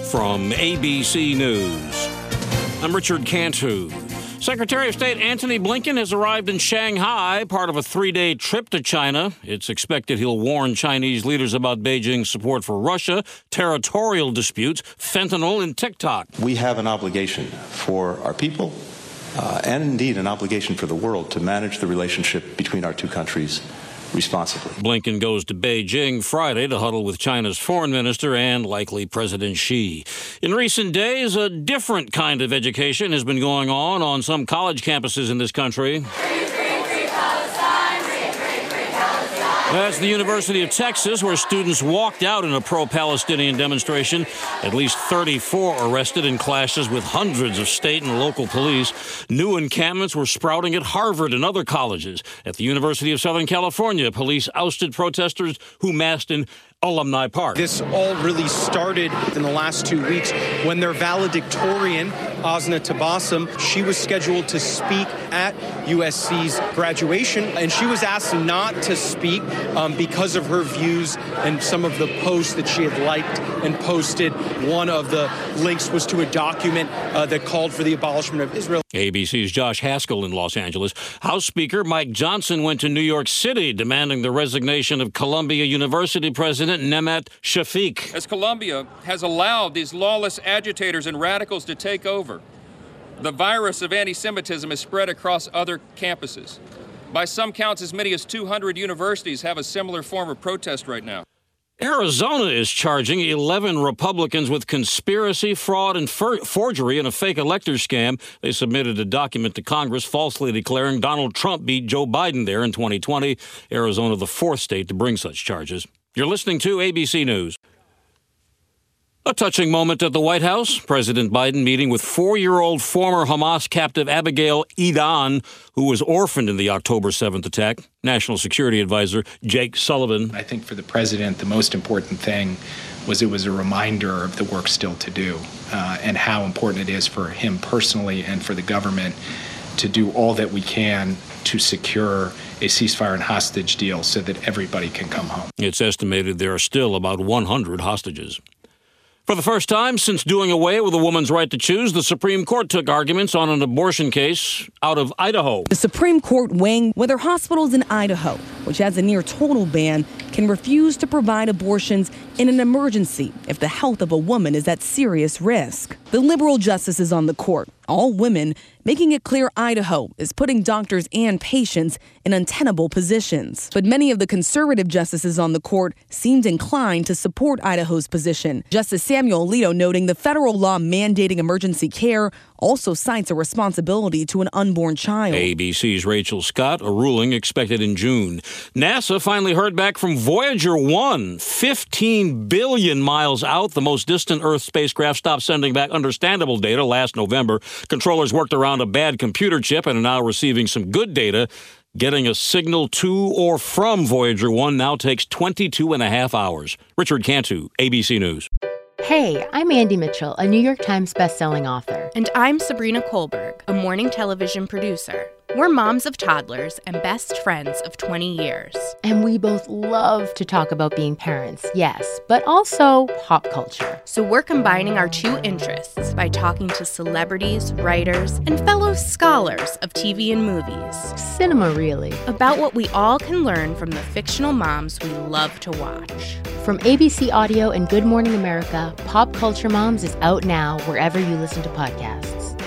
from ABC News. I'm Richard Cantu. Secretary of State Antony Blinken has arrived in Shanghai, part of a 3-day trip to China. It's expected he'll warn Chinese leaders about Beijing's support for Russia, territorial disputes, fentanyl, and TikTok. We have an obligation for our people and indeed an obligation for the world to manage the relationship between our two countries responsibly. Blinken goes to Beijing Friday to huddle with China's foreign minister and likely President Xi. In recent days, a different kind of education has been going on some college campuses in this country. That's the University of Texas, where students walked out in a pro-Palestinian demonstration. At least 34 arrested in clashes with hundreds of state and local police. New encampments were sprouting at Harvard and other colleges. At the University of Southern California, police ousted protesters who massed in Alumni Park. This all really started in the last 2 weeks when their valedictorian, Asna Tabassum, she was scheduled to speak at USC's graduation, and she was asked not to speak because of her views and some of the posts that she had liked and posted. One of the links was to a document that called for the abolishment of Israel. ABC's Josh Haskell in Los Angeles. House Speaker Mike Johnson went to New York City demanding the resignation of Columbia University President Nemat Shafik. As Columbia has allowed these lawless agitators and radicals to take over, the virus of anti-Semitism has spread across other campuses. By some counts, as many as 200 universities have a similar form of protest right now. Arizona is charging 11 Republicans with conspiracy, fraud, and forgery in a fake electors scam. They submitted a document to Congress falsely declaring Donald Trump beat Joe Biden there in 2020. Arizona, the fourth state to bring such charges. You're listening to ABC News. A touching moment at the White House. President Biden meeting with 4-year-old former Hamas captive Abigail Edan, who was orphaned in the October 7th attack. National Security Advisor Jake Sullivan. I think for the president, the most important thing was it was a reminder of the work still to do and how important it is for him personally and for the government to do all that we can to secure a ceasefire and hostage deal so that everybody can come home. It's estimated there are still about 100 hostages. For the first time since doing away with a woman's right to choose, the Supreme Court took arguments on an abortion case out of Idaho. The Supreme Court weighing whether hospitals in Idaho, which has a near total ban, can refuse to provide abortions in an emergency if the health of a woman is at serious risk. The liberal justices on the court, all women, making it clear Idaho is putting doctors and patients in untenable positions. But many of the conservative justices on the court seemed inclined to support Idaho's position. Justice Samuel Alito noting the federal law mandating emergency care also cites a responsibility to an unborn child. ABC's Rachel Scott, a ruling expected in June. NASA finally heard back from Voyager 1, 15 billion miles out. The most distant Earth spacecraft stopped sending back understandable data last November. Controllers worked around a bad computer chip and are now receiving some good data. Getting a signal to or from Voyager 1 now takes 22 and a half hours. Richard Cantu, ABC News. Hey, I'm Andy Mitchell, a New York Times bestselling author. And I'm Sabrina Kohlberg, a morning television producer. We're moms of toddlers and best friends of 20 years. And we both love to talk about being parents, yes, but also pop culture. So we're combining our two interests by talking to celebrities, writers, and fellow scholars of TV and movies. Cinema, really. About what we all can learn from the fictional moms we love to watch. From ABC Audio and Good Morning America, Pop Culture Moms is out now wherever you listen to podcasts.